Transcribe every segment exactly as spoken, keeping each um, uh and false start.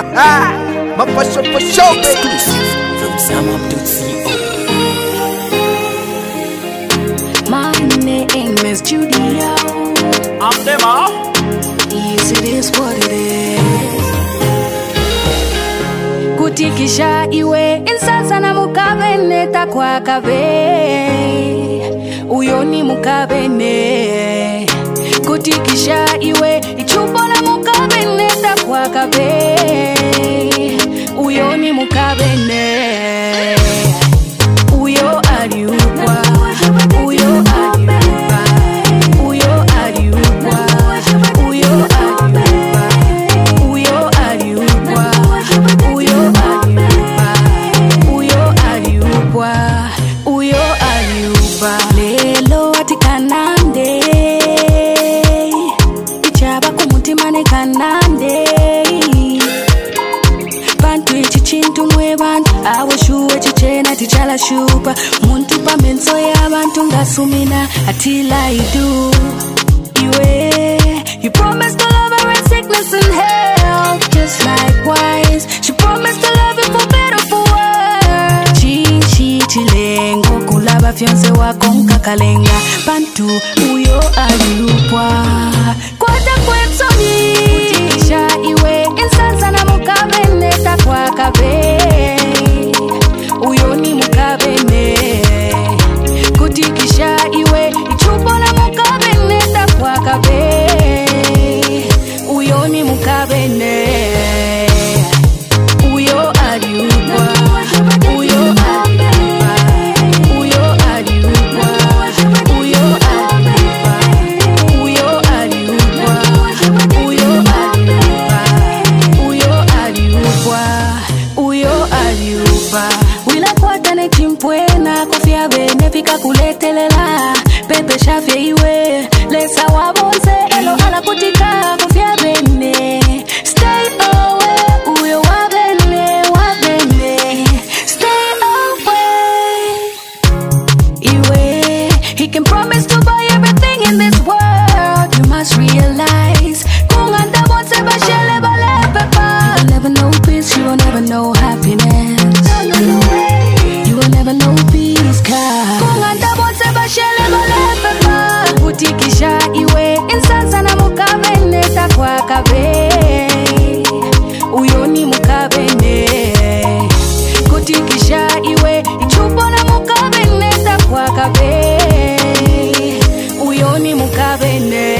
My passion for show, baby. Exclusive from Sam Up dot co. My name is Judio. I'm them all. Yes, it is what it is. Kutikisha iwe insasa na mukabene takwa kabe. Uyoni mukabene. Kutikisha iwe ichupo na mukabene takwa kabe. Uyoni mukabene. Uyo aliukwa. Uyo aliukwa. Uyo aliukwa. Uyo aliukwa. Uyo aliukwa. Uyo aliukwa. Uyo aliukwa. Uyo aliukwa. Lelo atikanande. Ichaba kumutima ne kanande. Bantu ichintu mwe bantu awashuwe chichena tichala shupa muntu pa menso ya bantu ngasumina atila idu iwe. You promised to love her in sickness and health, just likewise she promised to love you for better for worse. Chichi chilengo kulaba fiance wako nkakalenga bantu uyo aliupwa kwata kwetsoni kutikisha iwe insansa na mukabene takwa kabe. Uyo ni mukabene kutikisha iwe ichupo na mukabene takwa kabe. Uyo ni mukabene. Uyo aliukwa. Uyo aliukwa. Uyo aliukwa. Uyo aliukwa. Uyo aliukwa. Uyo aliukwa. Uyo aliukwa. Uyo aliukwa. Wila kwatane chimpwena kofia bene fika kuletelela pepe shafye iwe lesa wabonse elo ala kutika kofia bene stay away. Uyo wabene wabene stay away. Iwe he can promise to buy everything in this world. You must realize kunganda bonse bashele bale pepa. You will never know peace, you will never know happiness. You will never know peace, cause kunganda bonse bashele bale pepa. Kutikisha iwe insansa na mukabene takwa kabe. Uyo ni mukabene kutikisha iwe ichupo na mukabene takwa kabe. Uyo ni mukabene.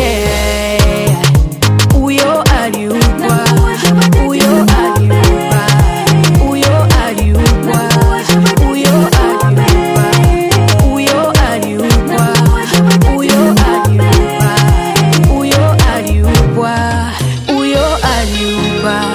Uyo aliukwa. Uyo aliukwa. Uyo aliukwa. Uyo aliukwa. Uyo aliukwa. Uyo aliukwa. Uyo aliukwa. Uyo aliukwa.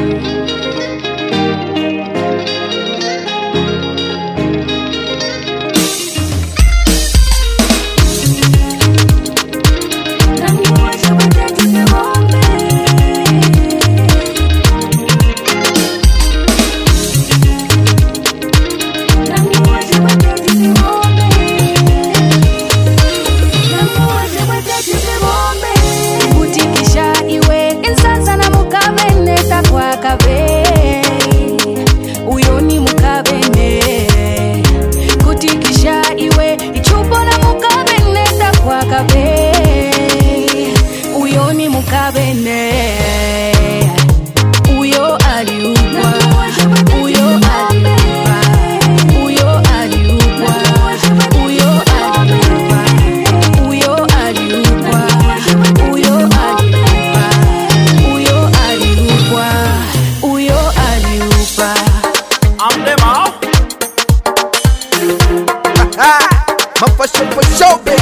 Kutikisha iwe insansa na mukabene takwa kabe. Uyo ni mukabene kutikisha iwe ichupo na mukabene takwa kabe. Uyo ni mukabene. Uyo aliukwa. Uyo aliukwa. Uyo aliukwa. Uyo aliukwa. Uyo aliukwa. Uyo aliukwa. Uyo aliukwa. Uyo aliukwa. I'm them all. My passion for show, baby.